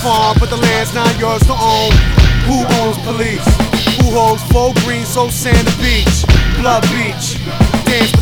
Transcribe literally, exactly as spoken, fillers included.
farm, but the land's not yours to own. Who owns police? Who holds full green, so sand the beach? Blood Beach. Dance